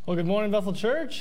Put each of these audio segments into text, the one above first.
Well, good morning, Bethel Church,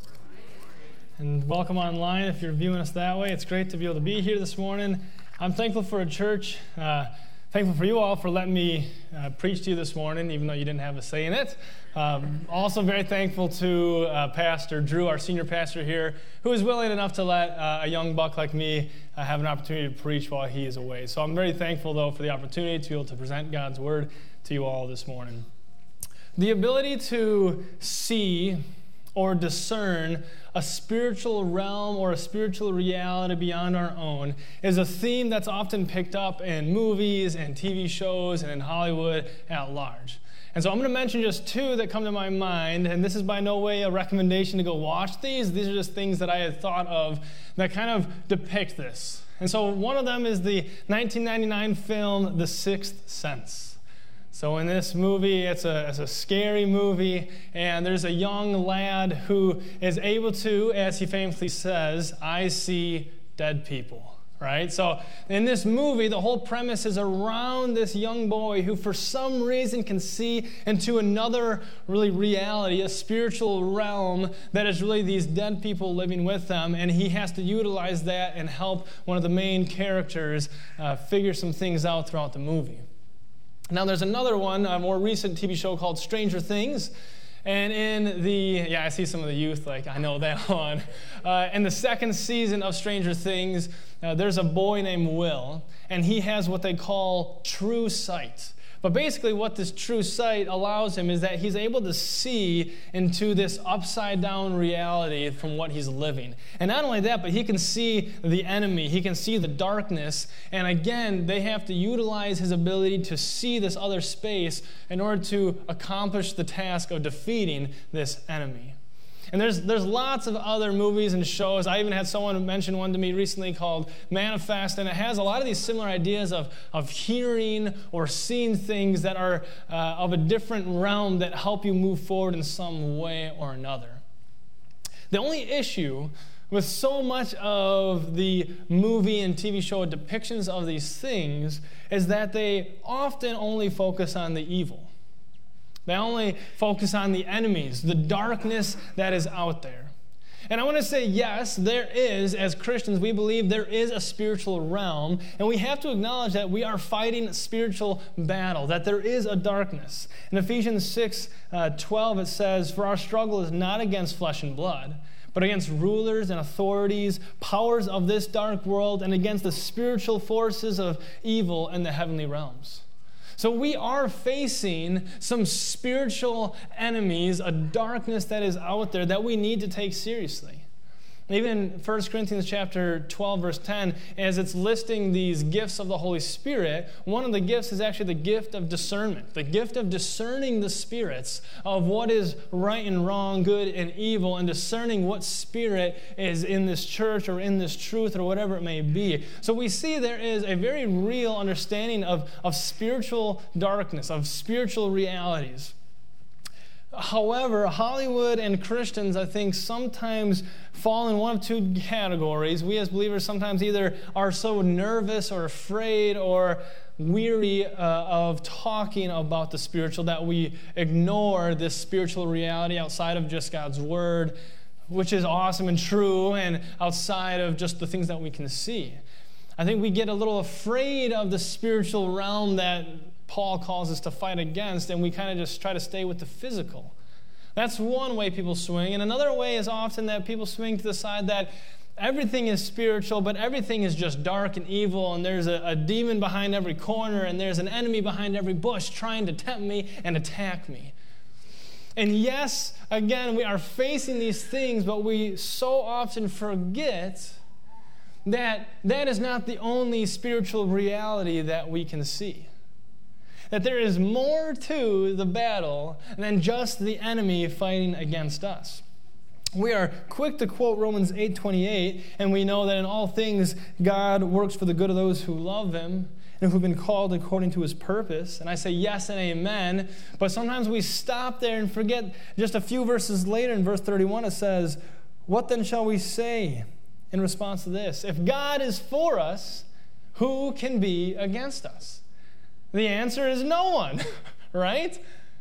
and welcome online if you're viewing us that way. It's great to be able to be here this morning. I'm thankful for a church, thankful for you all for letting me preach to you this morning, even though you didn't have a say in it. Also very thankful to Pastor Drew, our senior pastor here, who is willing enough to let a young buck like me have an opportunity to preach while he is away. So I'm very thankful, though, for the opportunity to be able to present God's Word to you all this morning. The ability to see or discern a spiritual realm or a spiritual reality beyond our own is a theme that's often picked up in movies and TV shows and in Hollywood at large. And so I'm going to mention just two that come to my mind, and this is by no way a recommendation to go watch these. These are just things that I had thought of that kind of depict this. And so one of them is the 1999 film The Sixth Sense. So in this movie, it's a scary movie, and there's a young lad who is able to, as he famously says, I see dead people, right? So in this movie, the whole premise is around this young boy who for some reason can see into another really reality, a spiritual realm that is really these dead people living with them, and he has to utilize that and help one of the main characters figure some things out throughout the movie. Now, there's another one, a more recent TV show called Stranger Things. And I see some of the youth, like, I know that one. In the second season of Stranger Things, there's a boy named Will, and he has what they call true sight. But basically what this true sight allows him is that he's able to see into this upside-down reality from what he's living. And not only that, but he can see the enemy. He can see the darkness. And again, they have to utilize his ability to see this other space in order to accomplish the task of defeating this enemy. And there's lots of other movies and shows. I even had someone mention one to me recently called Manifest, and it has a lot of these similar ideas of hearing or seeing things that are of a different realm that help you move forward in some way or another. The only issue with so much of the movie and TV show depictions of these things is that they often only focus on the evil. They only focus on the enemies, the darkness that is out there. And I want to say, yes, there is, as Christians, we believe there is a spiritual realm, and we have to acknowledge that we are fighting a spiritual battle, that there is a darkness. In Ephesians 6:12, it says, "For our struggle is not against flesh and blood, but against rulers and authorities, powers of this dark world, and against the spiritual forces of evil in the heavenly realms." So we are facing some spiritual enemies, a darkness that is out there that we need to take seriously. Even in 1 Corinthians chapter 12, verse 10, as it's listing these gifts of the Holy Spirit, one of the gifts is actually the gift of discernment, the gift of discerning the spirits of what is right and wrong, good and evil, and discerning what spirit is in this church or in this truth or whatever it may be. So we see there is a very real understanding of spiritual darkness, of spiritual realities. However, Hollywood and Christians, I think, sometimes fall in one of two categories. We as believers sometimes either are so nervous or afraid or weary of talking about the spiritual that we ignore this spiritual reality outside of just God's Word, which is awesome and true, and outside of just the things that we can see. I think we get a little afraid of the spiritual realm that Paul calls us to fight against, and we kind of just try to stay with the physical. That's one way people swing. And another way is often that people swing to the side that everything is spiritual, but everything is just dark and evil, and there's a demon behind every corner, and there's an enemy behind every bush trying to tempt me and attack me. And yes, again, we are facing these things, but we so often forget that that is not the only spiritual reality that we can see. That there is more to the battle than just the enemy fighting against us. We are quick to quote Romans 8:28, and we know that in all things God works for the good of those who love Him and who've been called according to His purpose. And I say yes and amen, but sometimes we stop there and forget just a few verses later in verse 31 it says, "What then shall we say in response to this? If God is for us, who can be against us?" The answer is no one, right?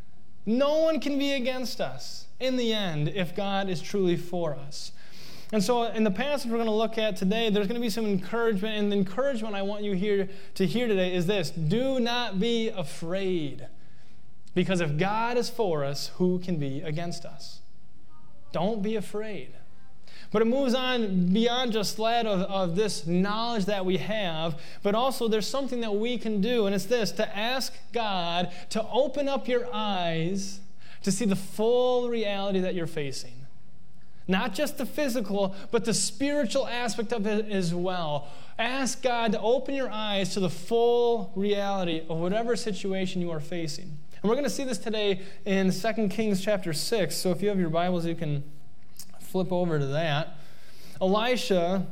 No one can be against us in the end if God is truly for us. And so in the passage we're going to look at today, there's going to be some encouragement. And the encouragement I want you to hear today is this: do not be afraid. Because if God is for us, who can be against us? Don't be afraid. But it moves on beyond just that of this knowledge that we have, but also there's something that we can do, and it's this: to ask God to open up your eyes to see the full reality that you're facing. Not just the physical, but the spiritual aspect of it as well. Ask God to open your eyes to the full reality of whatever situation you are facing. And we're going to see this today in 2 Kings chapter 6. So if you have your Bibles, you can flip over to that. Elisha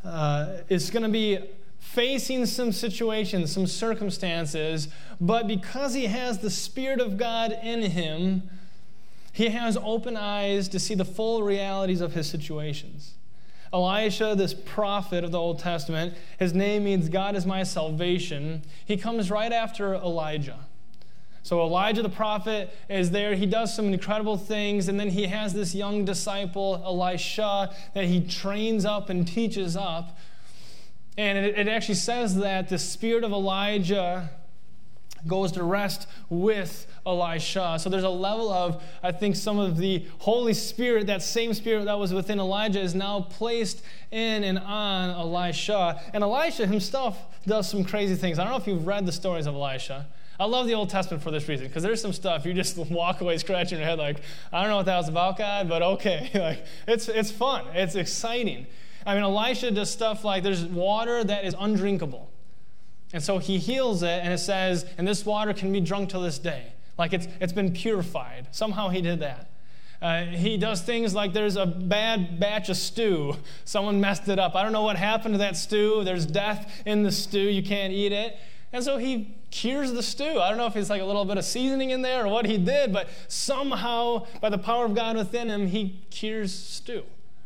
is going to be facing some situations, some circumstances, but because he has the Spirit of God in him, he has open eyes to see the full realities of his situations. Elisha, this prophet of the Old Testament, his name means God is my salvation. He comes right after Elijah. So Elijah the prophet is there. He does some incredible things, and then he has this young disciple, Elisha, that he trains up and teaches up. And it actually says that the spirit of Elijah goes to rest with Elisha. So there's a level of, I think, some of the Holy Spirit, that same Spirit that was within Elijah, is now placed in and on Elisha. And Elisha himself does some crazy things. I don't know if you've read the stories of Elisha. I love the Old Testament for this reason, because there's some stuff you just walk away scratching your head like, I don't know what that was about, God, but okay. Like, it's fun. It's exciting. I mean, Elisha does stuff like there's water that is undrinkable. And so he heals it, and it says, and this water can be drunk to this day. Like it's been purified. Somehow he did that. He does things like there's a bad batch of stew. Someone messed it up. I don't know what happened to that stew. There's death in the stew. You can't eat it. And so he cures the stew. I don't know if it's like a little bit of seasoning in there or what he did, but somehow, by the power of God within him, he cures stew.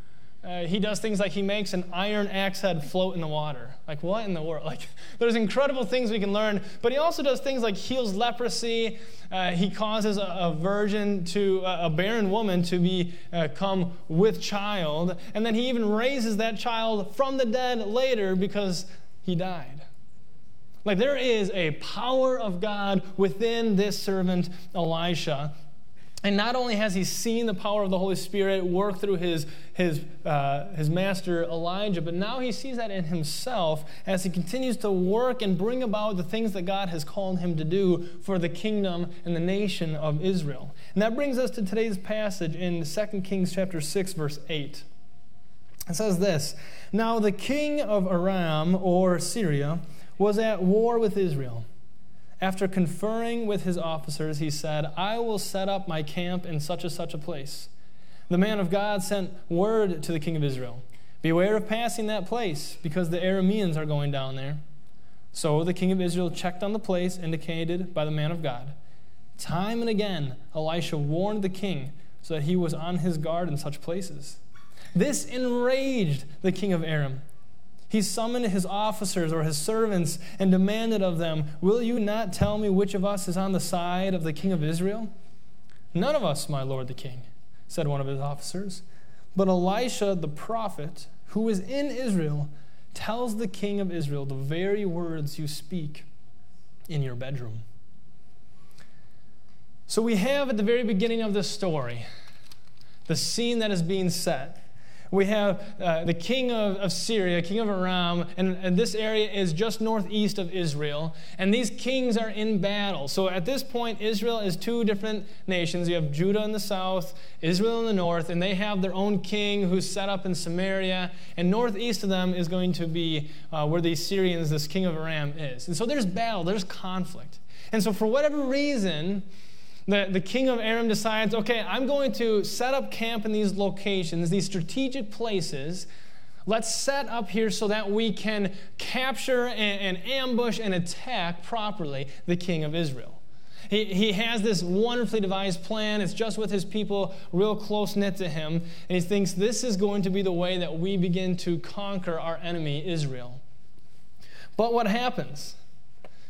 He does things like he makes an iron axe head float in the water. Like, what in the world? Like, there's incredible things we can learn. But he also does things like heals leprosy. He causes a virgin to, a barren woman to come with child. And then he even raises that child from the dead later because he died. Like, there is a power of God within this servant Elisha. And not only has he seen the power of the Holy Spirit work through his master Elijah, but now he sees that in himself as he continues to work and bring about the things that God has called him to do for the kingdom and the nation of Israel. And that brings us to today's passage in 2 Kings chapter 6, verse 8. It says this: Now the king of Aram, or Syria, was at war with Israel. After conferring with his officers, he said, I will set up my camp in such a place. The man of God sent word to the king of Israel, beware of passing that place, because the Arameans are going down there. So the king of Israel checked on the place indicated by the man of God. Time and again, Elisha warned the king so that he was on his guard in such places. This enraged the king of Aram. He summoned his officers or his servants and demanded of them, will you not tell me which of us is on the side of the king of Israel? None of us, my lord the king, said one of his officers. But Elisha the prophet, who is in Israel, tells the king of Israel the very words you speak in your bedroom. So we have at the very beginning of this story the scene that is being set. We have the king of Syria, king of Aram, and this area is just northeast of Israel. And these kings are in battle. So at this point, Israel is two different nations. You have Judah in the south, Israel in the north, and they have their own king who's set up in Samaria. And northeast of them is going to be where the Syrians, this king of Aram, is. And so there's battle, there's conflict. And so for whatever reason, the king of Aram decides, okay, I'm going to set up camp in these locations, these strategic places. Let's set up here so that we can capture and ambush and attack properly the king of Israel. He has this wonderfully devised plan. It's just with his people real close-knit to him. And he thinks this is going to be the way that we begin to conquer our enemy, Israel. But what happens?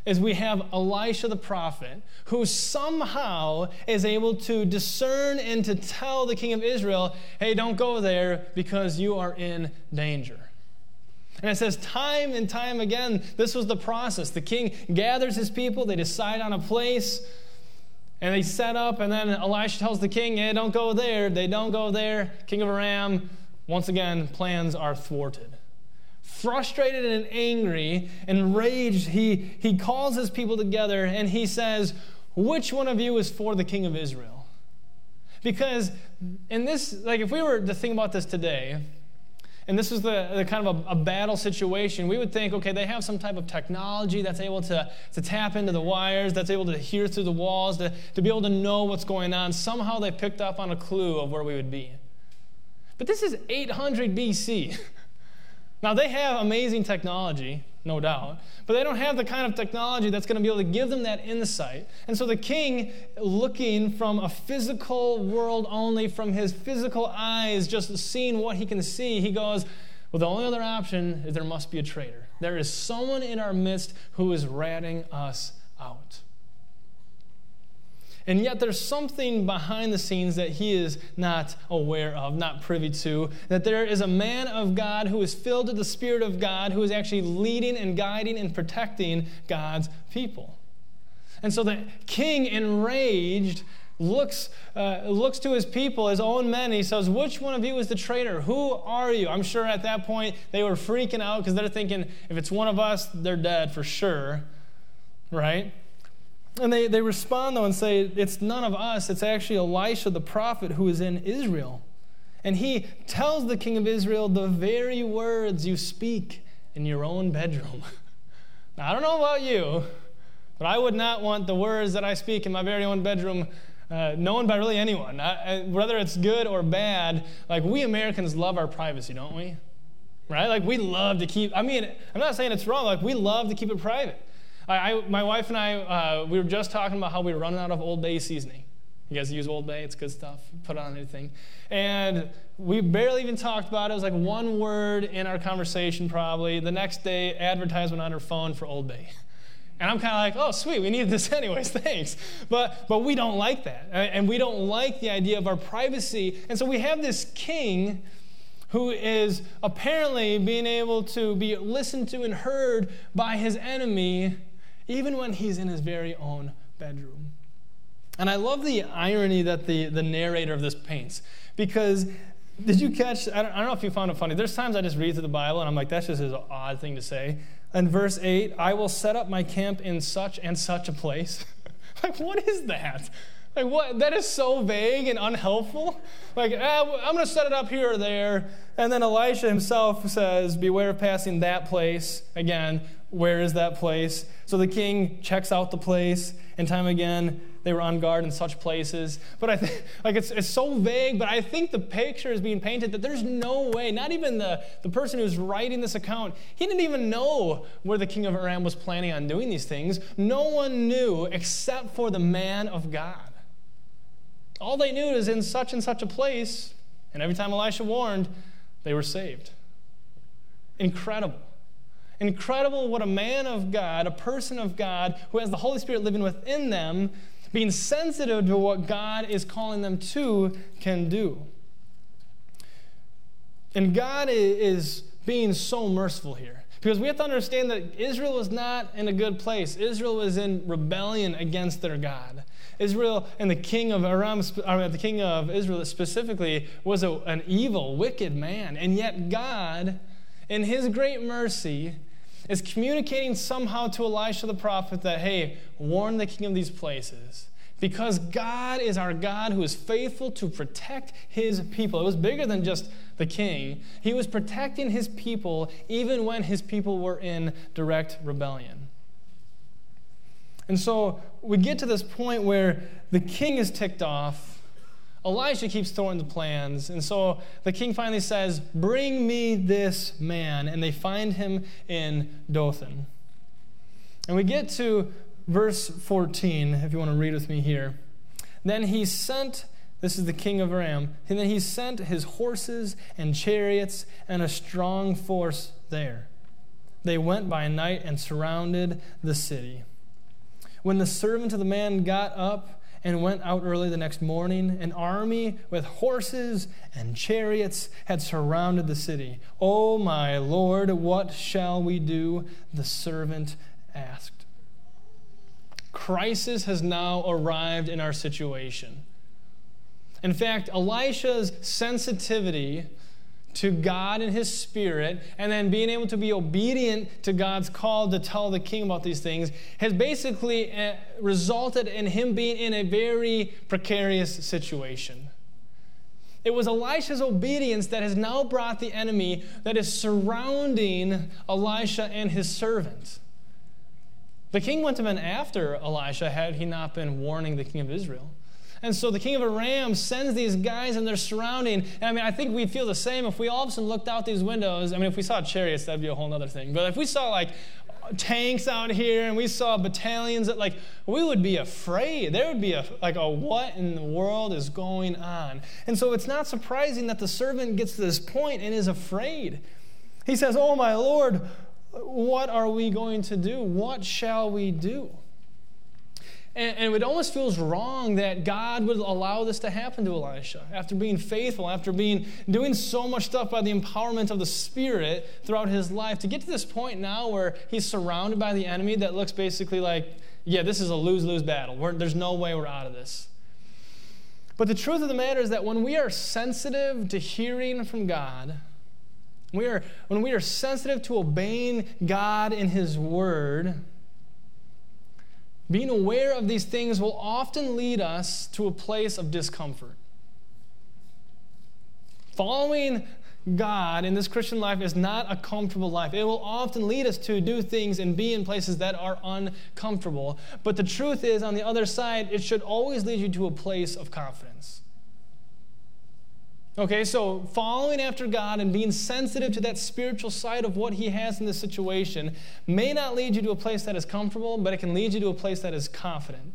is we have Elisha the prophet, who somehow is able to discern and to tell the king of Israel, hey, don't go there because you are in danger. And it says time and time again, this was the process. The king gathers his people, they decide on a place, and they set up, and then Elisha tells the king, hey, don't go there. They don't go there. King of Aram, once again, plans are thwarted. Frustrated and angry, enraged, he calls his people together and he says, which one of you is for the king of Israel? Because in this, like if we were to think about this today, and this was the kind of a battle situation, we would think, okay, they have some type of technology that's able to tap into the wires, that's able to hear through the walls, to be able to know what's going on. Somehow they picked up on a clue of where we would be. But this is 800 BC. Now, they have amazing technology, no doubt, but they don't have the kind of technology that's going to be able to give them that insight. And so the king, looking from a physical world only, from his physical eyes, just seeing what he can see, he goes, well, the only other option is there must be a traitor. There is someone in our midst who is ratting us out. And yet there's something behind the scenes that he is not aware of, not privy to, that there is a man of God who is filled with the Spirit of God who is actually leading and guiding and protecting God's people. And so the king, enraged, looks to his people, his own men, and he says, which one of you is the traitor? Who are you? I'm sure at that point they were freaking out because they're thinking, if it's one of us, they're dead for sure, right? And they respond, though, and say, it's none of us. It's actually Elisha the prophet who is in Israel. And he tells the king of Israel the very words you speak in your own bedroom. Now, I don't know about you, but I would not want the words that I speak in my very own bedroom known by really anyone. Whether it's good or bad, like we Americans love our privacy, don't we? Right? Like we love to keep, I'm not saying it's wrong, like we love to keep it private. My wife and I, we were just talking about how we were running out of Old Bay seasoning. You guys use Old Bay? It's good stuff. Put it on anything. And we barely even talked about it. It was like one word in our conversation probably. The next day, advertisement on her phone for Old Bay. And I'm kind of like, oh, sweet, we need this anyways, thanks. But we don't like that. And we don't like the idea of our privacy. And so we have this king who is apparently being able to be listened to and heard by his enemy even when he's in his very own bedroom. And I love the irony that the narrator of this paints. Because, did you catch, I don't know if you found it funny, there's times I just read through the Bible and I'm like, that's just an odd thing to say. And verse 8, I will set up my camp in such and such a place. Like, what is that? Like, what? That is so vague and unhelpful. Like, I'm going to set it up here or there. And then Elisha himself says, beware of passing that place. Again, where is that place? So the king checks out the place, and time again, they were on guard in such places. But I think, like, it's so vague, but I think the picture is being painted that there's no way, not even the person who's writing this account, he didn't even know where the king of Aram was planning on doing these things. No one knew except for the man of God. All they knew is in such and such a place, and every time Elisha warned, they were saved. Incredible. Incredible what a man of God, a person of God, who has the Holy Spirit living within them, being sensitive to what God is calling them to, can do. And God is being so merciful here. Because we have to understand that Israel was not in a good place. Israel was in rebellion against their God. Israel and the king of the king of Israel specifically was an evil, wicked man. And yet God, in his great mercy, is communicating somehow to Elisha the prophet that, hey, warn the king of these places. Because God is our God who is faithful to protect his people. It was bigger than just the king. He was protecting his people even when his people were in direct rebellion. And so we get to this point where the king is ticked off. Elisha keeps throwing the plans. And so the king finally says, bring me this man. And they find him in Dothan. And we get to verse 14, if you want to read with me here. Then he sent, this is the king of Aram, and then he sent his horses and chariots and a strong force there. They went by night and surrounded the city. When the servant of the man got up and went out early the next morning, an army with horses and chariots had surrounded the city. "Oh, my Lord, what shall we do?" the servant asked. Crisis has now arrived in our situation. In fact, Elisha's sensitivity to God and his spirit, and then being able to be obedient to God's call to tell the king about these things, has basically resulted in him being in a very precarious situation. It was Elisha's obedience that has now brought the enemy that is surrounding Elisha and his servant. The king wouldn't have been after Elisha had he not been warning the king of Israel. And so the king of Aram sends these guys and they're surrounding. And I think we'd feel the same if we all of a sudden looked out these windows. If we saw chariots, that'd be a whole other thing. But if we saw tanks out here and we saw battalions, we would be afraid. There would be a what in the world is going on? And so it's not surprising that the servant gets to this point and is afraid. He says, "Oh, my Lord, what are we going to do? What shall we do?" And it almost feels wrong that God would allow this to happen to Elisha after being faithful, after doing so much stuff by the empowerment of the Spirit throughout his life, to get to this point now where he's surrounded by the enemy that looks basically like, this is a lose-lose battle. There's no way we're out of this. But the truth of the matter is that when we are sensitive to hearing from God, when we are sensitive to obeying God in his word, being aware of these things will often lead us to a place of discomfort. Following God in this Christian life is not a comfortable life. It will often lead us to do things and be in places that are uncomfortable. But the truth is, on the other side, it should always lead you to a place of confidence. Okay, so following after God and being sensitive to that spiritual side of what he has in this situation may not lead you to a place that is comfortable, but it can lead you to a place that is confident.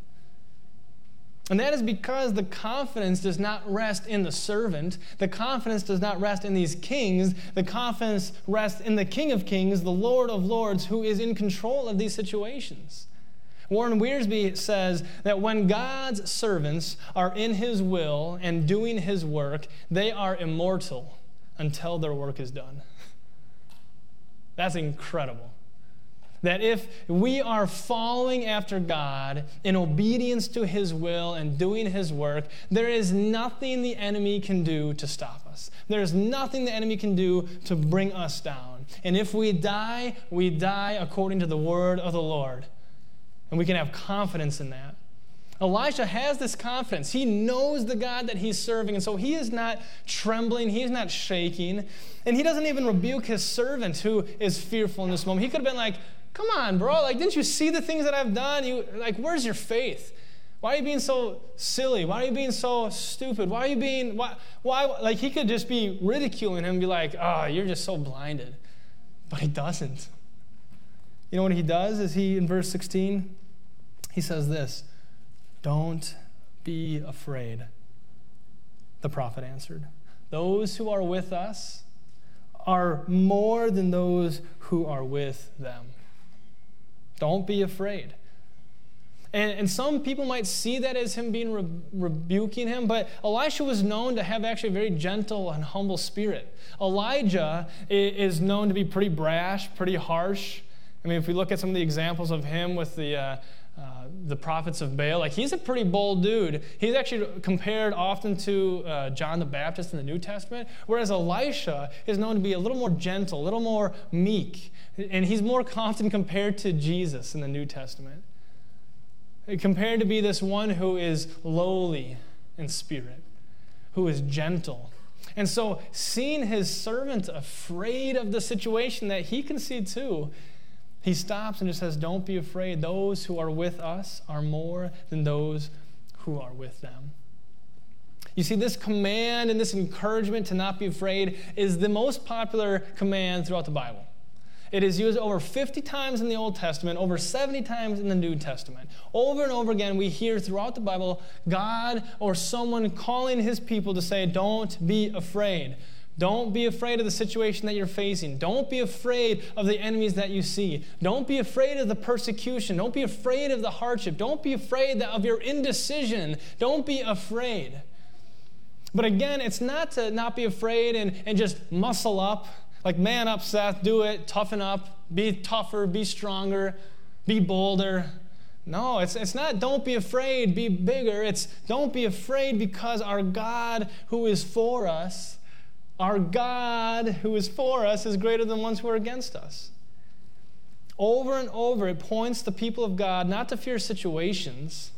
And that is because the confidence does not rest in the servant. The confidence does not rest in these kings. The confidence rests in the King of Kings, the Lord of Lords, who is in control of these situations. Warren Wiersbe says that when God's servants are in his will and doing his work, they are immortal until their work is done. That's incredible. That if we are following after God in obedience to his will and doing his work, there is nothing the enemy can do to stop us. There is nothing the enemy can do to bring us down. And if we die according to the word of the Lord. And we can have confidence in that. Elisha has this confidence. He knows the God that he's serving, and so he is not trembling, he is not shaking, and he doesn't even rebuke his servant who is fearful in this moment. He could have been like, "Come on, bro, didn't you see the things that I've done? Where's your faith? Why are you being so silly? Why are you being so stupid? Why? He could just be ridiculing him and be like, "Oh, you're just so blinded." But he doesn't. You know what he does is in verse 16, he says this, "Don't be afraid." The prophet answered, "Those who are with us are more than those who are with them." Don't be afraid. And some people might see that as him being rebuking him, but Elisha was known to have actually a very gentle and humble spirit. Elijah is known to be pretty brash, pretty harsh. If we look at some of the examples of him with the prophets of Baal, he's a pretty bold dude. He's actually compared often to John the Baptist in the New Testament, whereas Elisha is known to be a little more gentle, a little more meek, and he's more often compared to Jesus in the New Testament. Compared to be this one who is lowly in spirit, who is gentle. And so seeing his servant afraid of the situation that he can see too, he stops and just says, "Don't be afraid. Those who are with us are more than those who are with them." You see, this command and this encouragement to not be afraid is the most popular command throughout the Bible. It is used over 50 times in the Old Testament, over 70 times in the New Testament. Over and over again, we hear throughout the Bible God or someone calling his people to say, "Don't be afraid." Don't be afraid of the situation that you're facing. Don't be afraid of the enemies that you see. Don't be afraid of the persecution. Don't be afraid of the hardship. Don't be afraid of your indecision. Don't be afraid. But again, it's not to not be afraid and just muscle up. Like, man up, Seth, do it, toughen up, be tougher, be stronger, be bolder. No, it's not don't be afraid, be bigger. It's don't be afraid because our God who is for us, is greater than ones who are against us. Over and over, it points the people of God not to fear situations.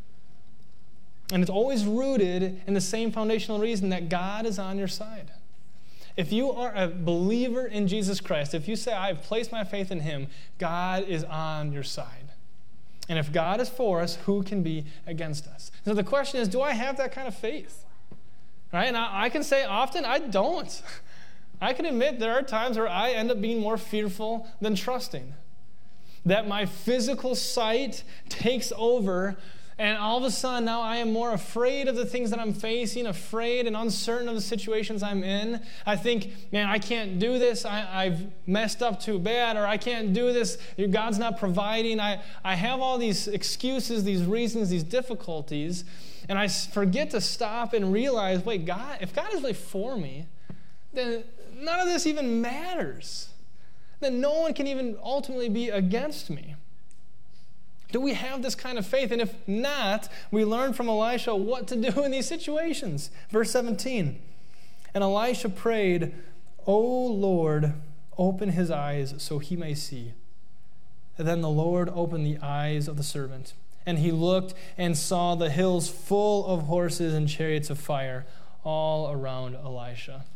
And it's always rooted in the same foundational reason that God is on your side. If you are a believer in Jesus Christ, if you say, I have placed my faith in Him, God is on your side. And if God is for us, who can be against us? So the question is, do I have that kind of faith? Right? And I can say often, I don't. I can admit there are times where I end up being more fearful than trusting. That my physical sight takes over, and all of a sudden now I am more afraid of the things that I'm facing, afraid and uncertain of the situations I'm in. I think, man, I can't do this. I've messed up too bad, or I can't do this. God's not providing. I have all these excuses, these reasons, these difficulties. And I forget to stop and realize, wait, God, if God is really for me, then none of this even matters. Then no one can even ultimately be against me. Do we have this kind of faith? And if not, we learn from Elisha what to do in these situations. Verse 17, and Elisha prayed, O Lord, open his eyes so he may see. And then the Lord opened the eyes of the servant. And he looked and saw the hills full of horses and chariots of fire all around Elisha.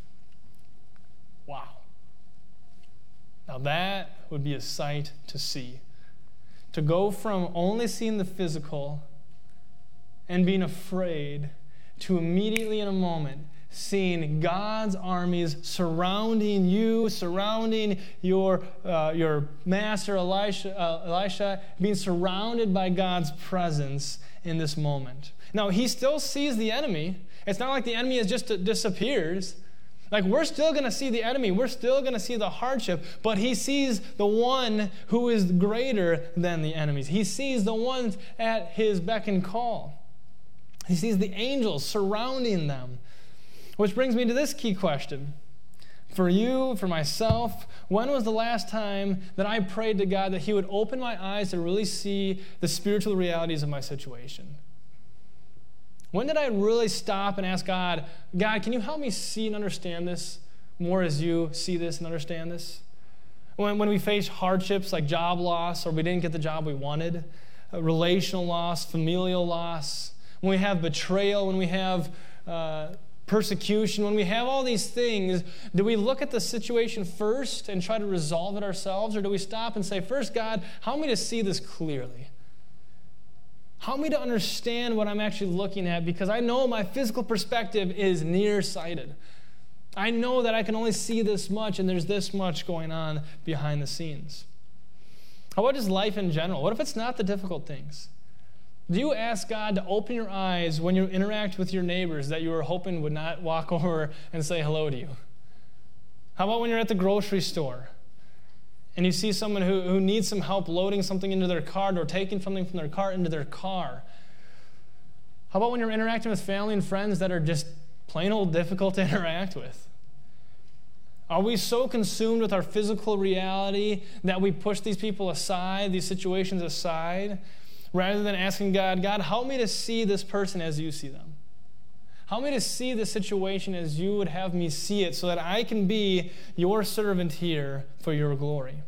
Wow. Now that would be a sight to see. To go from only seeing the physical and being afraid to immediately in a moment seeing God's armies surrounding you, surrounding your master Elisha, being surrounded by God's presence in this moment. Now, he still sees the enemy. It's not like the enemy has just disappears. Like, we're still going to see the enemy. We're still going to see the hardship, but he sees the one who is greater than the enemies. He sees the ones at his beck and call. He sees the angels surrounding them. Which brings me to this key question. For you, for myself, when was the last time that I prayed to God that He would open my eyes to really see the spiritual realities of my situation? When did I really stop and ask God, God, can you help me see and understand this more as you see this and understand this? When we face hardships like job loss, or we didn't get the job we wanted, relational loss, familial loss, when we have betrayal, when we have persecution, when we have all these things, do we look at the situation first and try to resolve it ourselves, or do we stop and say, first, God, help me to see this clearly? Help me to understand what I'm actually looking at, because I know my physical perspective is nearsighted. I know that I can only see this much, and there's this much going on behind the scenes. How about just life in general? What if it's not the difficult things? Do you ask God to open your eyes when you interact with your neighbors that you were hoping would not walk over and say hello to you? How about when you're at the grocery store and you see someone who needs some help loading something into their cart or taking something from their cart into their car? How about when you're interacting with family and friends that are just plain old difficult to interact with? Are we so consumed with our physical reality that we push these people aside, these situations aside, rather than asking God, God, help me to see this person as you see them? Help me to see the situation as you would have me see it, so that I can be your servant here for your glory.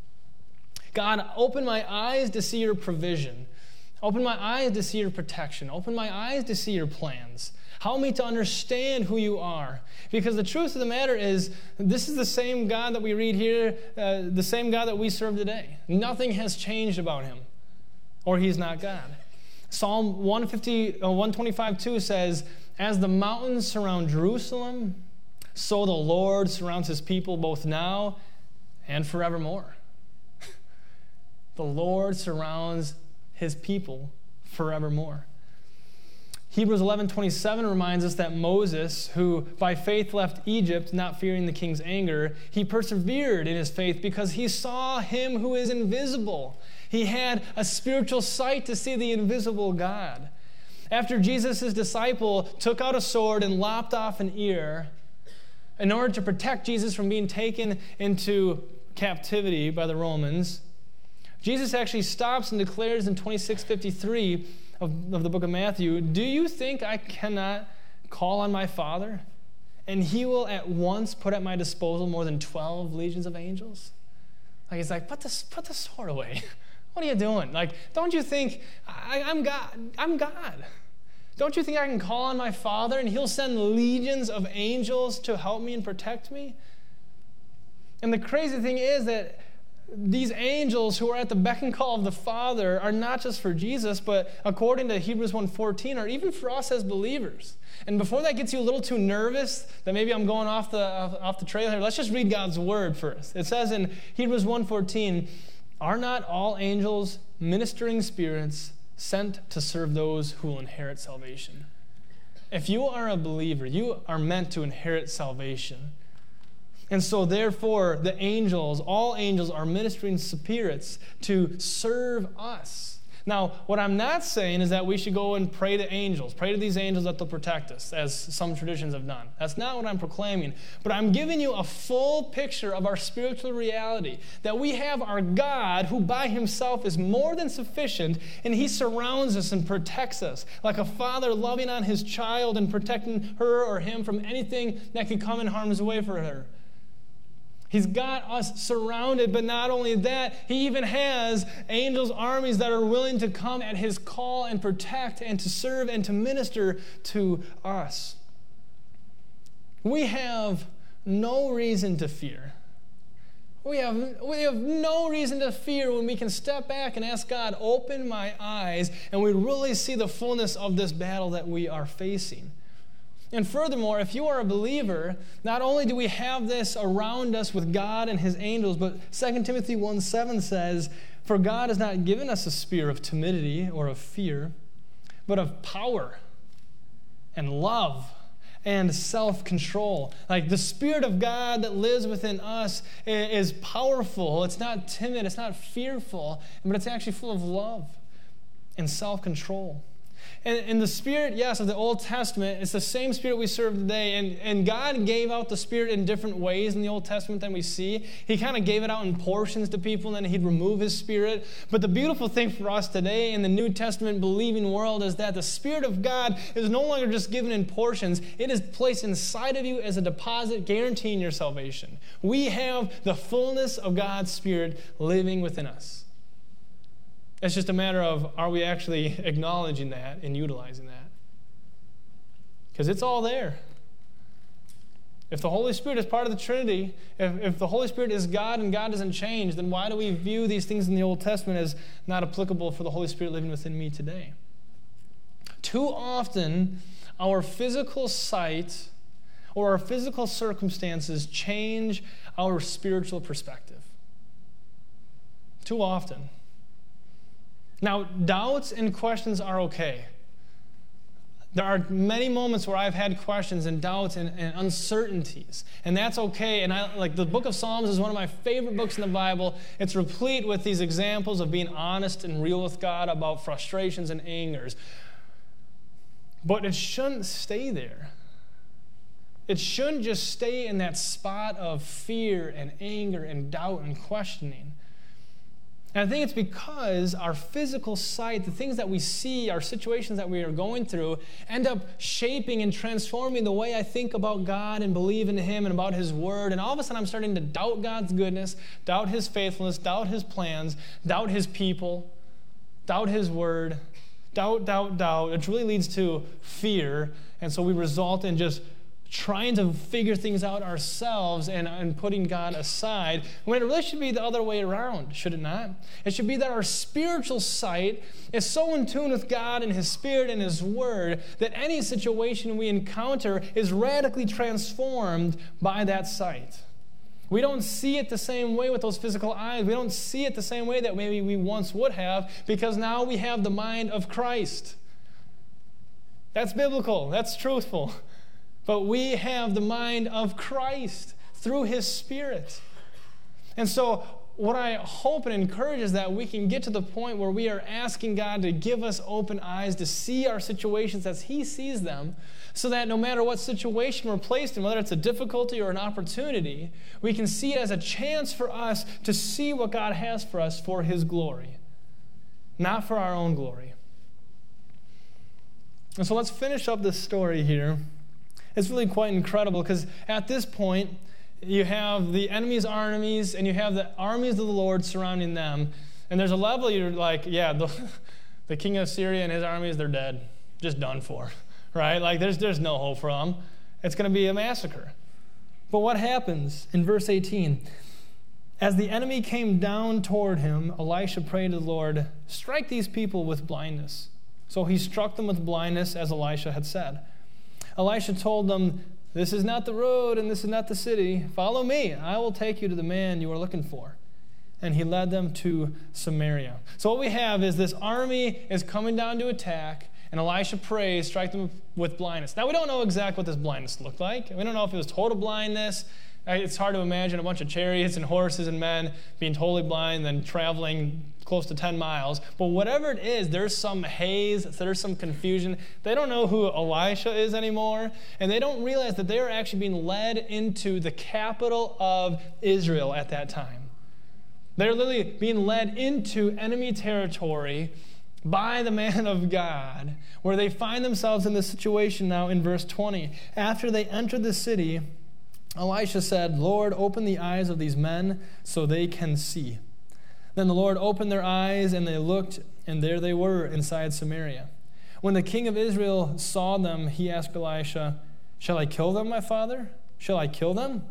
God, open my eyes to see your provision. Open my eyes to see your protection. Open my eyes to see your plans. Help me to understand who you are. Because the truth of the matter is, this is the same God that we read here, the same God that we serve today. Nothing has changed about him, or he's not God. Psalm 125:2 says, as the mountains surround Jerusalem, so the Lord surrounds his people both now and forevermore. The Lord surrounds his people forevermore. Hebrews 11:27 reminds us that Moses, who by faith left Egypt, not fearing the king's anger, he persevered in his faith because he saw him who is invisible. He had a spiritual sight to see the invisible God. After Jesus' disciple took out a sword and lopped off an ear in order to protect Jesus from being taken into captivity by the Romans, Jesus actually stops and declares in 26:53 of the book of Matthew, "Do you think I cannot call on my Father, and he will at once put at my disposal more than 12 legions of angels?" Like, he's like, put the sword away. What are you doing? Like, don't you think I'm God? I'm God. Don't you think I can call on my Father and he'll send legions of angels to help me and protect me? And the crazy thing is that these angels who are at the beck and call of the Father are not just for Jesus, but according to Hebrews 1:14, are even for us as believers. And before that gets you a little too nervous, that maybe I'm going off the trail here, let's just read God's word first. It says in Hebrews 1:14, "Are not all angels ministering spirits sent to serve those who will inherit salvation?" If you are a believer, you are meant to inherit salvation. And so therefore, the angels, all angels are ministering spirits to serve us. Now, what I'm not saying is that we should go and pray to angels, pray to these angels that they'll protect us, as some traditions have done. That's not what I'm proclaiming. But I'm giving you a full picture of our spiritual reality, that we have our God who by himself is more than sufficient, and he surrounds us and protects us, like a father loving on his child and protecting her or him from anything that could come in harm's way for her. He's got us surrounded, but not only that, he even has angels' armies that are willing to come at his call and protect and to serve and to minister to us. We have no reason to fear. We have no reason to fear when we can step back and ask God, open my eyes, and we really see the fullness of this battle that we are facing. And furthermore, if you are a believer, not only do we have this around us with God and his angels, but 2 Timothy 1:7 says, "For God has not given us a spirit of timidity or of fear, but of power and love and self-control." Like, the Spirit of God that lives within us is powerful. It's not timid, it's not fearful, but it's actually full of love and self-control. And the Spirit, yes, of the Old Testament, it's the same Spirit we serve today. And God gave out the Spirit in different ways in the Old Testament than we see. He kind of gave it out in portions to people, and then he'd remove his Spirit. But the beautiful thing for us today in the New Testament believing world is that the Spirit of God is no longer just given in portions. It is placed inside of you as a deposit guaranteeing your salvation. We have the fullness of God's Spirit living within us. It's just a matter of, are we actually acknowledging that and utilizing that? Because it's all there. If the Holy Spirit is part of the Trinity, if the Holy Spirit is God and God doesn't change, then why do we view these things in the Old Testament as not applicable for the Holy Spirit living within me today? Too often, our physical sight or our physical circumstances change our spiritual perspective. Too often. Now, doubts and questions are okay. There are many moments where I've had questions and doubts and uncertainties, and that's okay. And like the book of Psalms is one of my favorite books in the Bible. It's replete with these examples of being honest and real with God about frustrations and angers. But it shouldn't stay there. It shouldn't just stay in that spot of fear and anger and doubt and questioning. And I think it's because our physical sight, the things that we see, our situations that we are going through, end up shaping and transforming the way I think about God and believe in him and about his word. And all of a sudden I'm starting to doubt God's goodness, doubt his faithfulness, doubt his plans, doubt his people, doubt his word, doubt. It really leads to fear. And so we result in just trying to figure things out ourselves and putting God aside, when it really should be the other way around, should it not? It should be that our spiritual sight is so in tune with God and his Spirit and his word that any situation we encounter is radically transformed by that sight. We don't see it the same way with those physical eyes. We don't see it the same way that maybe we once would have, because now we have the mind of Christ. That's biblical. That's truthful. But we have the mind of Christ through his Spirit. And so what I hope and encourage is that we can get to the point where we are asking God to give us open eyes to see our situations as he sees them, so that no matter what situation we're placed in, whether it's a difficulty or an opportunity, we can see it as a chance for us to see what God has for us for his glory, not for our own glory. And so let's finish up this story here. It's really quite incredible because at this point, you have the enemy's armies and you have the armies of the Lord surrounding them. And there's a level you're like, yeah, the king of Syria and his armies, they're dead. Just done for, right? Like there's no hope for them. It's going to be a massacre. But what happens in verse 18? As the enemy came down toward him, Elisha prayed to the Lord, strike these people with blindness. So he struck them with blindness as Elisha had said. Elisha told them, this is not the road and this is not the city. Follow me. I will take you to the man you are looking for. And he led them to Samaria. So what we have is this army is coming down to attack, and Elisha prays, strike them with blindness. Now we don't know exactly what this blindness looked like. We don't know if it was total blindness. It's hard to imagine a bunch of chariots and horses and men being totally blind and then traveling close to 10 miles. But whatever it is, there's some haze, there's some confusion. They don't know who Elisha is anymore, and they don't realize that they are actually being led into the capital of Israel at that time. They're literally being led into enemy territory by the man of God, where they find themselves in this situation now in verse 20. After they entered the city, Elisha said, Lord, open the eyes of these men so they can see. Then the Lord opened their eyes, and they looked, and there they were inside Samaria. When the king of Israel saw them, he asked Elisha, shall I kill them, my father? Shall I kill them?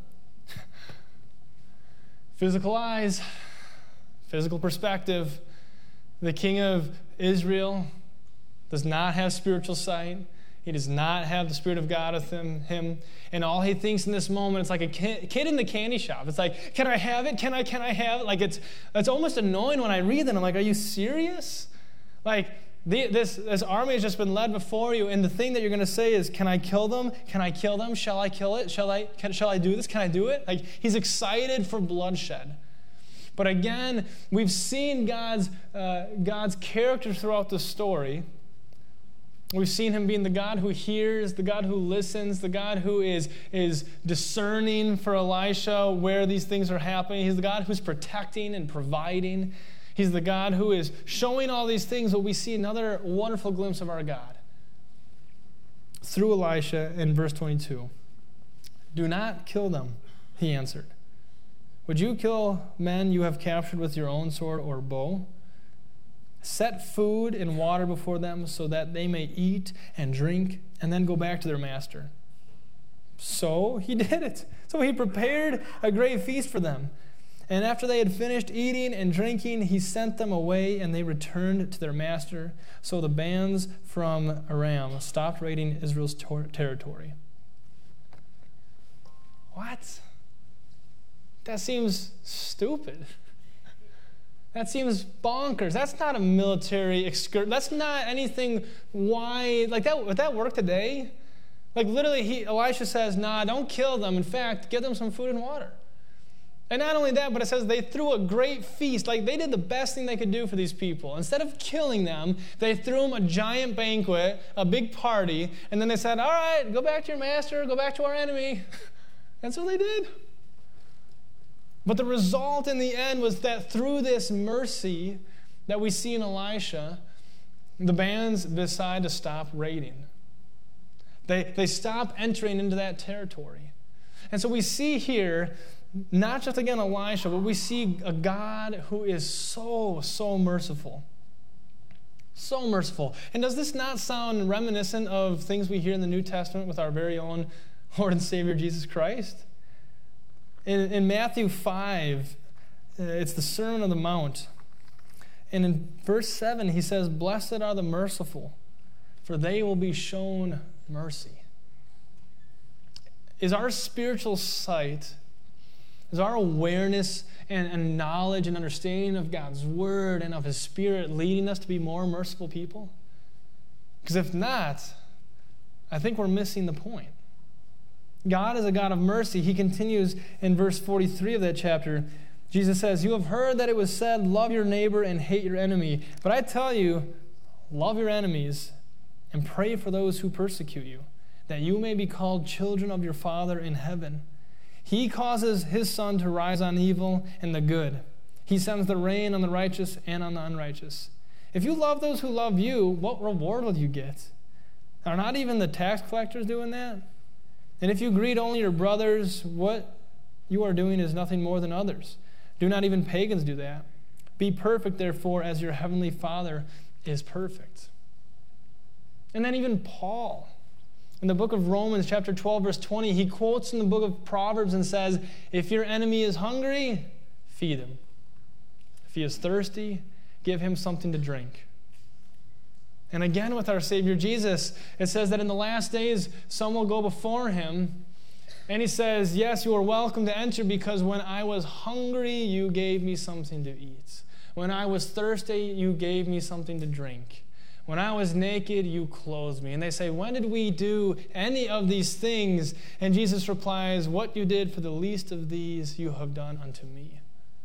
Physical eyes, physical perspective. The king of Israel does not have spiritual sight. He does not have the Spirit of God with him. And all he thinks in this moment, it's like a kid in the candy shop. It's like, can I have it? Can I have it? Like it's almost annoying when I read that. I'm like, are you serious? Like this army has just been led before you, and the thing that you're going to say is, can I kill them? Can I kill them? Shall I kill it? Shall I do this? Can I do it? Like he's excited for bloodshed. But again, we've seen God's character throughout the story. We've seen him being the God who hears, the God who listens, the God who is discerning for Elisha where these things are happening. He's the God who's protecting and providing. He's the God who is showing all these things, but we see another wonderful glimpse of our God through Elisha in verse 22. Do not kill them, he answered. Would you kill men you have captured with your own sword or bow? Set food and water before them so that they may eat and drink and then go back to their master. So he did it. So he prepared a great feast for them. And after they had finished eating and drinking, he sent them away, and they returned to their master. So the bands from Aram stopped raiding Israel's territory. What? That seems stupid. That seems bonkers. That's not a military excursion. That's not anything wide. Like that, would that work today? Like literally, Elisha says, nah, don't kill them. In fact, give them some food and water. And not only that, but it says they threw a great feast. Like they did the best thing they could do for these people. Instead of killing them, they threw them a giant banquet, a big party, and then they said, all right, go back to your master, go back to our enemy. That's what they did. But the result in the end was that through this mercy that we see in Elisha, the bands decide to stop raiding. They stop entering into that territory. And so we see here, not just again Elisha, but we see a God who is so merciful. So merciful. And does this not sound reminiscent of things we hear in the New Testament with our very own Lord and Savior Jesus Christ? In Matthew 5, it's the Sermon on the Mount. And in verse 7, he says, blessed are the merciful, for they will be shown mercy. Is our spiritual sight, is our awareness and knowledge and understanding of God's Word and of His Spirit leading us to be more merciful people? Because if not, I think we're missing the point. God is a God of mercy. He continues in verse 43 of that chapter. Jesus says, "You have heard that it was said, 'Love your neighbor and hate your enemy.' But I tell you, love your enemies and pray for those who persecute you, that you may be called children of your Father in heaven. He causes his sun to rise on evil and the good. He sends the rain on the righteous and on the unrighteous. If you love those who love you, what reward will you get? Are not even the tax collectors doing that? And if you greet only your brothers, what you are doing is nothing more than others. Do not even pagans do that? Be perfect, therefore, as your heavenly Father is perfect." And then even Paul, in the book of Romans, chapter 12, verse 20, he quotes in the book of Proverbs and says, "If your enemy is hungry, feed him. If he is thirsty, give him something to drink." And again with our Savior Jesus, it says that in the last days, some will go before him. And he says, "Yes, you are welcome to enter, because when I was hungry, you gave me something to eat. When I was thirsty, you gave me something to drink. When I was naked, you clothed me." And they say, "When did we do any of these things?" And Jesus replies, "What you did for the least of these, you have done unto me."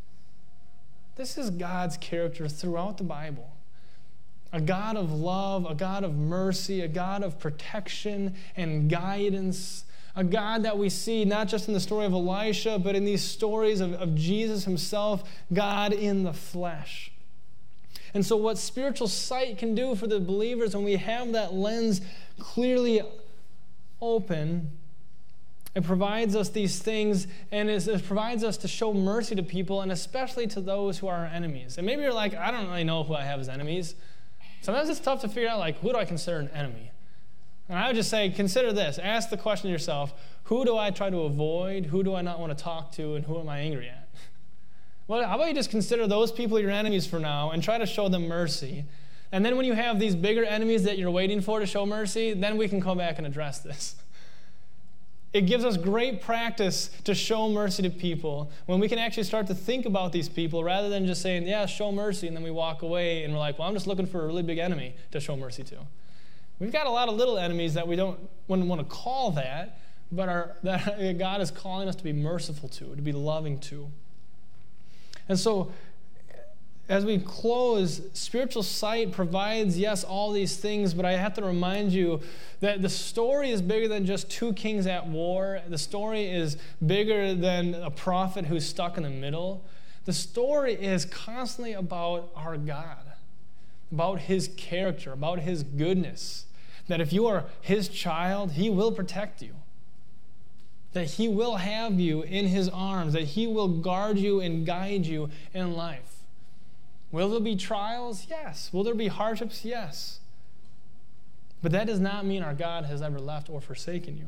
This is God's character throughout the Bible. A God of love, a God of mercy, a God of protection and guidance, a God that we see not just in the story of Elisha, but in these stories of Jesus himself, God in the flesh. And so what spiritual sight can do for the believers when we have that lens clearly open, it provides us these things, and it provides us to show mercy to people, and especially to those who are our enemies. And maybe you're like, I don't really know who I have as enemies. Sometimes it's tough to figure out, who do I consider an enemy? And I would just say, consider this. Ask the question to yourself, who do I try to avoid? Who do I not want to talk to? And who am I angry at? Well, how about you just consider those people your enemies for now and try to show them mercy. And then when you have these bigger enemies that you're waiting for to show mercy, then we can come back and address this. It gives us great practice to show mercy to people when we can actually start to think about these people rather than just saying, yeah, show mercy, and then we walk away and we're like, well, I'm just looking for a really big enemy to show mercy to. We've got a lot of little enemies that we wouldn't want to call that, but that God is calling us to be merciful to be loving to. And so, as we close, spiritual sight provides, yes, all these things, but I have to remind you that the story is bigger than just two kings at war. The story is bigger than a prophet who's stuck in the middle. The story is constantly about our God, about his character, about his goodness, that if you are his child, he will protect you, that he will have you in his arms, that he will guard you and guide you in life. Will there be trials? Yes. Will there be hardships? Yes. But that does not mean our God has ever left or forsaken you.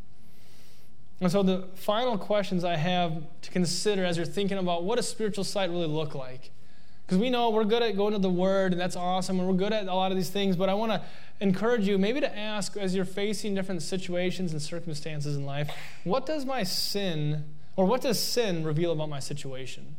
And so the final questions I have to consider as you're thinking about what does spiritual sight really look like? Because we know we're good at going to the Word, and that's awesome, and we're good at a lot of these things, but I want to encourage you maybe to ask, as you're facing different situations and circumstances in life, what does sin reveal about my situation?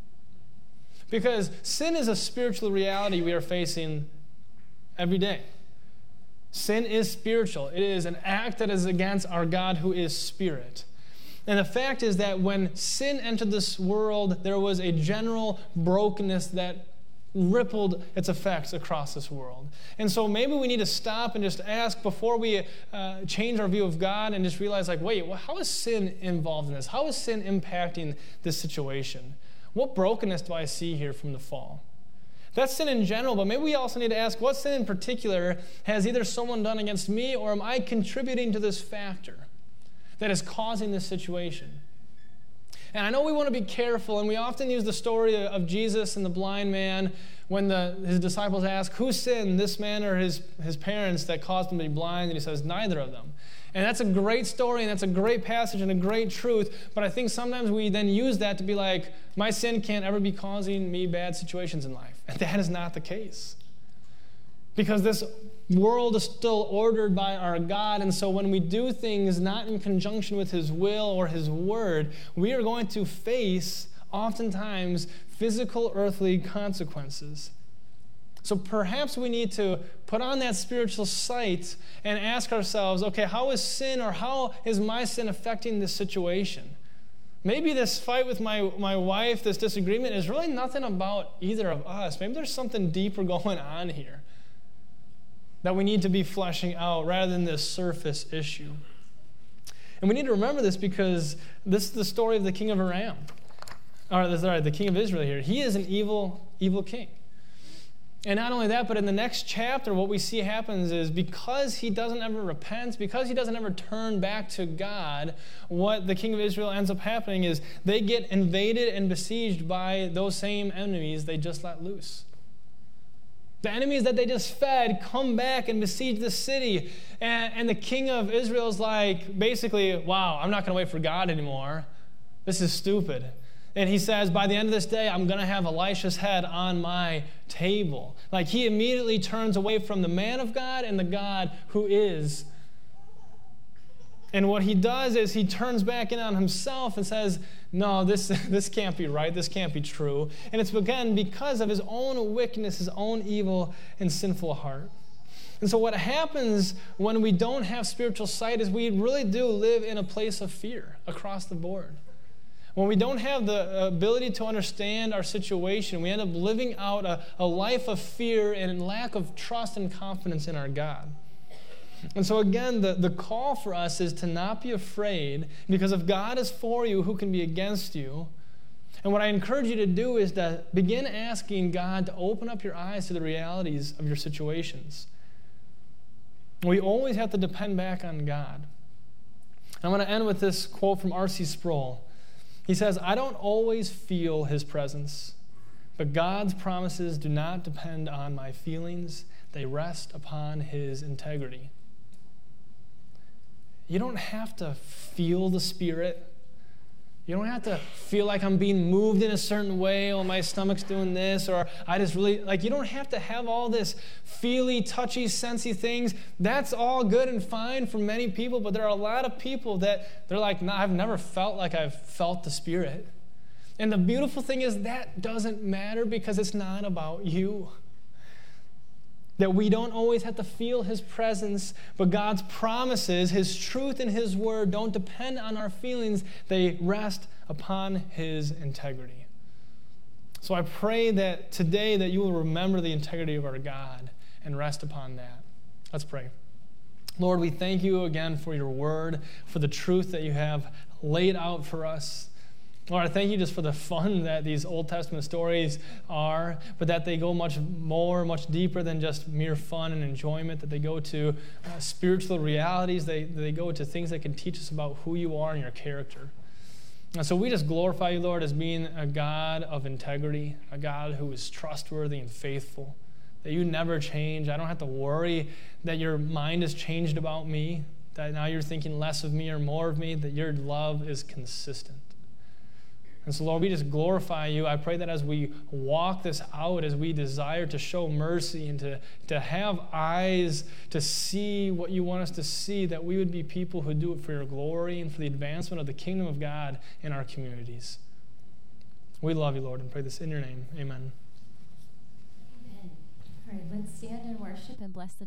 Because sin is a spiritual reality we are facing every day. Sin is spiritual. It is an act that is against our God who is spirit. And the fact is that when sin entered this world, there was a general brokenness that rippled its effects across this world. And so maybe we need to stop and just ask before we change our view of God and just realize, how is sin involved in this? How is sin impacting this situation? What brokenness do I see here from the fall? That's sin in general, but maybe we also need to ask, what sin in particular has either someone done against me, or am I contributing to this factor that is causing this situation? And I know we want to be careful, and we often use the story of Jesus and the blind man when his disciples ask, who sinned, this man or his parents, that caused him to be blind? And he says, neither of them. And that's a great story, and that's a great passage and a great truth, but I think sometimes we then use that to be like, my sin can't ever be causing me bad situations in life. And that is not the case. Because this world is still ordered by our God, and so when we do things not in conjunction with his will or his word, we are going to face, oftentimes, physical earthly consequences. So perhaps we need to put on that spiritual sight and ask ourselves, okay, how is sin or how is my sin affecting this situation? Maybe this fight with my wife, this disagreement, is really nothing about either of us. Maybe there's something deeper going on here that we need to be fleshing out rather than this surface issue. And we need to remember this because this is the story of the king of Aram. The king of Israel here. He is an evil, evil king. And not only that, but in the next chapter, what we see happens is because he doesn't ever repent, because he doesn't ever turn back to God, what the king of Israel ends up happening is they get invaded and besieged by those same enemies they just let loose. The enemies that they just fed come back and besiege the city. And the king of Israel is like, basically, wow, I'm not going to wait for God anymore. This is stupid. And he says, by the end of this day, I'm going to have Elisha's head on my table. Like he immediately turns away from the man of God and the God who is. And what he does is he turns back in on himself and says, no, this can't be right. This can't be true. And it's again because of his own wickedness, his own evil and sinful heart. And so what happens when we don't have spiritual sight is we really do live in a place of fear across the board. When we don't have the ability to understand our situation, we end up living out a life of fear and lack of trust and confidence in our God. And so again, the call for us is to not be afraid, because if God is for you, who can be against you? And what I encourage you to do is to begin asking God to open up your eyes to the realities of your situations. We always have to depend back on God. I'm going to end with this quote from R.C. Sproul. He says, I don't always feel his presence, but God's promises do not depend on my feelings. They rest upon his integrity. You don't have to feel the Spirit. You don't have to feel like I'm being moved in a certain way, or my stomach's doing this, or I just really, you don't have to have all this feely, touchy, sensey things. That's all good and fine for many people, but there are a lot of people that they're like, I've never felt like I've felt the Spirit. And the beautiful thing is that doesn't matter because it's not about you. That we don't always have to feel his presence, but God's promises, his truth and his word don't depend on our feelings. They rest upon his integrity. So I pray that today that you will remember the integrity of our God and rest upon that. Let's pray. Lord, we thank you again for your word, for the truth that you have laid out for us. Lord, I thank you just for the fun that these Old Testament stories are, but that they go much more, much deeper than just mere fun and enjoyment, that they go to spiritual realities, they go to things that can teach us about who you are and your character. And so we just glorify you, Lord, as being a God of integrity, a God who is trustworthy and faithful, that you never change. I don't have to worry that your mind has changed about me, that now you're thinking less of me or more of me, that your love is consistent. And so, Lord, we just glorify you. I pray that as we walk this out, as we desire to show mercy and to have eyes to see what you want us to see, that we would be people who do it for your glory and for the advancement of the kingdom of God in our communities. We love you, Lord, and pray this in your name. Amen. Amen. All right, let's stand and worship and bless the